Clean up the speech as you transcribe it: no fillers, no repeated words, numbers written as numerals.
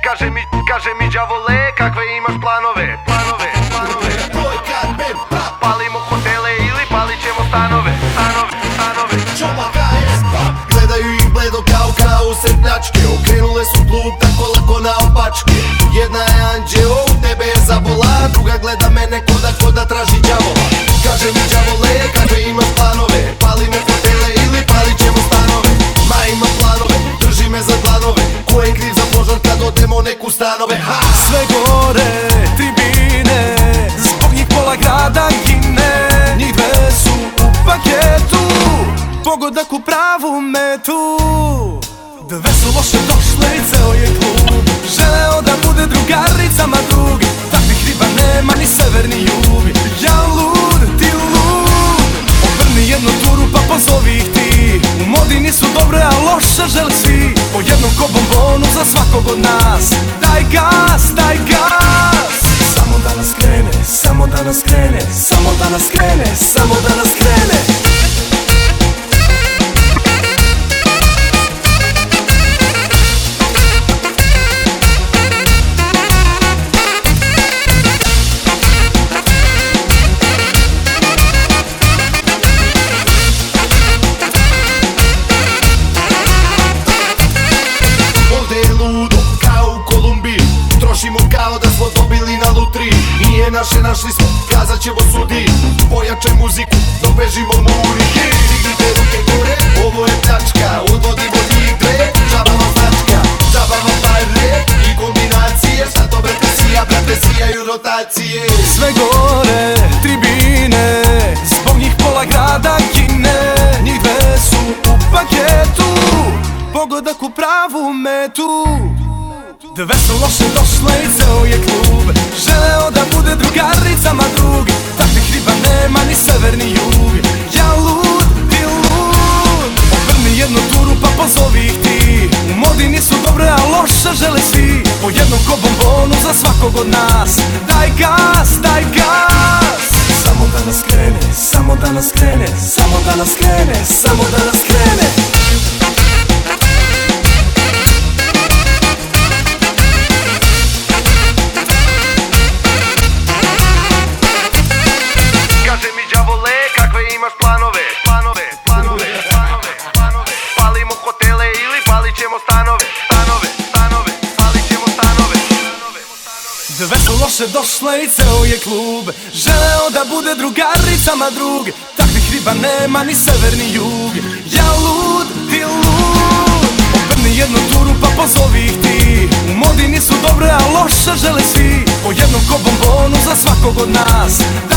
Kaže mi đavole, kakve imaš planove? Palimo hotele ili palit ćemo stanove? Gledaju ih bledo kao sretnjačke. Okrenule su klub tako lako na opačke. Jedna je anđeo, u tebe je zabola. Druga gleda mene koda traži đavola. Kaže mi đavole, kakve imaš planove? Palimo hotele ili palit ćemo stanove? Ma imam planove, drži me za dlanove. Ko je kriv za požar kad odemo neku stanove? Sve gore tribine, zbog njih pola grada gine. Njih dve su u paketu, pogodak u pravu metu. Dve su loše došle i ceo je klub želeo da bude drugaricama drugi. Takvih riba nema ni sever ni jug. Ja lud, ti lud. Obrni jednu turu pa pozovi ih ti. U modi nisu dobre, a loše žele svi. Po jednom ko bombonu za svakog od nas. Daj gas, daj gas. Samo da nas krene, samo da nas krene, samo da nas krene, samo da nas krene. Kao da smo dobili na lutri. Nije naše, našli smo, kazat ćemo sudi. Pojačaj muziku, dobežimo muri. Dignite ruke gore, ovo je pljačka. Odvodimo igre, džaba vam značka. Džaba vam pare i kombinacije. Šta to brate sijaju rotacije. Sve gore tribine, zbog njih pola grada gine. Njih dve su u paketu, pogodak u pravu metu. Dve su loše došle i ceo je klub želeo da bude drugaricama drugi. Takvih riba nema ni sever ni jug. Ja lud, ti lud. Obrni jednu turu pa pozovi ih ti. U modi nisu dobre, a loše žele svi. Po jednom ko bombonu za svakog od nas. Daj gas, daj gas. Samo da nas krene, samo da nas krene, samo da nas krene, samo da nas krene. Palimo hotele ili palit ćemo stanove? Palit ćemo stanove. Dve su loše došle i ceo je klub želeo da bude drugaricama drug. Takvih riba nema ni sever ni jug. Ja lud, ti lud. Obrni jednu turu pa pozovi ih ti. U modi nisu dobre, a loše žele svi. Po jednom ko bombonu za svakog od nas.